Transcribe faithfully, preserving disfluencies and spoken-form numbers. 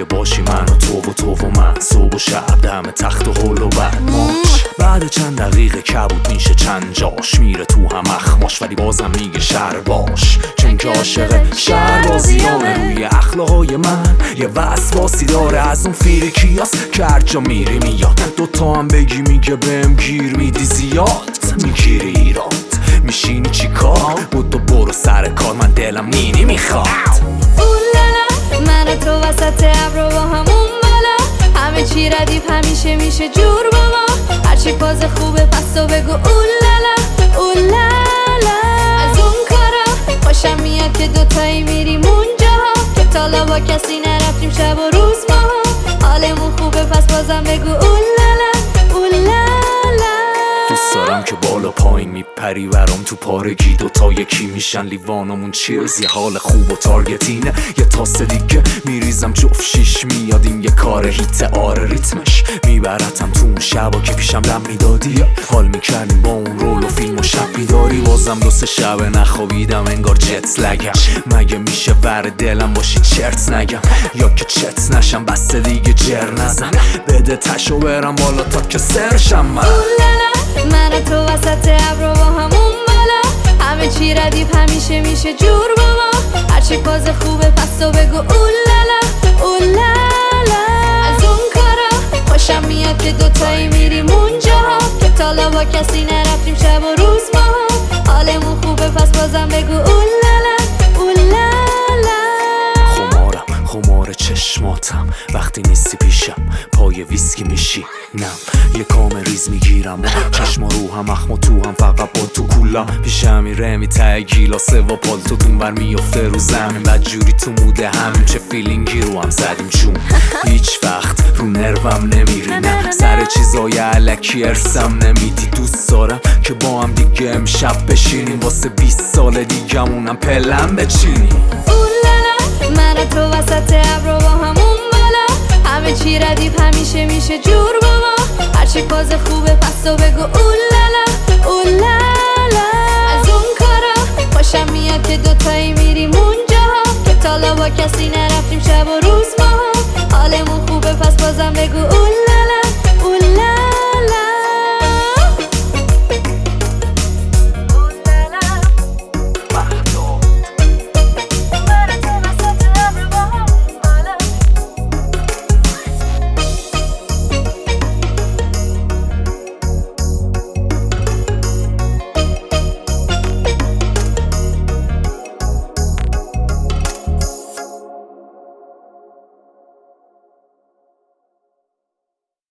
باشی من و تو و تو و من صبح و شب دم تخت و حل و بدماش. بعد چند دقیقه کبود میشه چند جاش، میره تو هم اخماش ولی بازم میگه شهر باش، چون که عاشق شهر بازیامه روی اخلاقای من. یه وسواسی داره از اون فیریکیاس که هر جا میری میاد، دوتا هم بگی میگه بهم گیر میدی زیاد. میگیری ایراد میشینی چی کار؟ بود و برو سر کار، من دلم نینی میخواد. اولالا من و تو وسط ابرو با همون بالا، همه چی ردیف همیشه میشه جور بابا. هرچی پاز خوبه پس تو بگو اولالا اولالا. از اون کارا خوشم میاد که دوتایی میریم اونجاها، که تالا با کسی نرفتیم شب و روز ماها. حالمون خوبه پس بازم بگو اولالا اولالا. دوست دارم که بالا پایین میپری برام تو پارگی، دوتا یکی میشن لیوانمون چیرز. یه حال خوب و تارگتینه، یه تاس دیگه میریزم جفت شیش میاد. این یه کار هیت آره ریتمش میبرتم تو اون شبا که پیشم دم میدادی. حال میکردیم با اون رول و فیلم و شب بیداری، بازم دو سه شبه نخوابیدم انگار جت لگم. مگه میشه بر دلم باشی چرت نگم، یا که چت نشم بس دیگه جر نزن. بده تشو برم بالا تا که سرشم من. من و تو وسط ابرو با همون بالا، همه چی ردیف همیشه میشه جور بابا. هرچی پاز خوبه پس تو بگو اولالا اولالا. از اون کارا خوشم میاد که دوتایی میریم اونجاها، که تالا با کسی نرفتیم شب و روز ماها. حالمون خوبه پس بازم بگو اولالا اولالا. خمارم خمار چشماتم وقتی نیستی پیشم، پای ویسکی میشی نم یه کام ریز میگیرم. چشما رو هم اخم و تو هم فقط با تو کولم. پیشم میره میته گیلاسه و پالتو دونور میفته رو زمین. بدجوری تو موده همین چه فیلینگی رو هم زدیم چون هیچ وقت رو نروم نمیرینم. سر چیزای علکی ارسم نمیدی. دوست دارم که با هم دیگه امشب بشینیم، واسه بیست سال دیگمونم پلم بچینیم. اولالا من و تو وسط ابرو با همون بالا، همه چی ردیف همیشه میشه جور بابا. هرچی پاز خوبه پس تو بگو اولالا اولالا. از اون کارا خوشم میاد که دوتایی میریم اونجاها، که تالا با کسی نرفتیم شب و روز ماها. حالمون خوبه پس بازم بگو اولالا.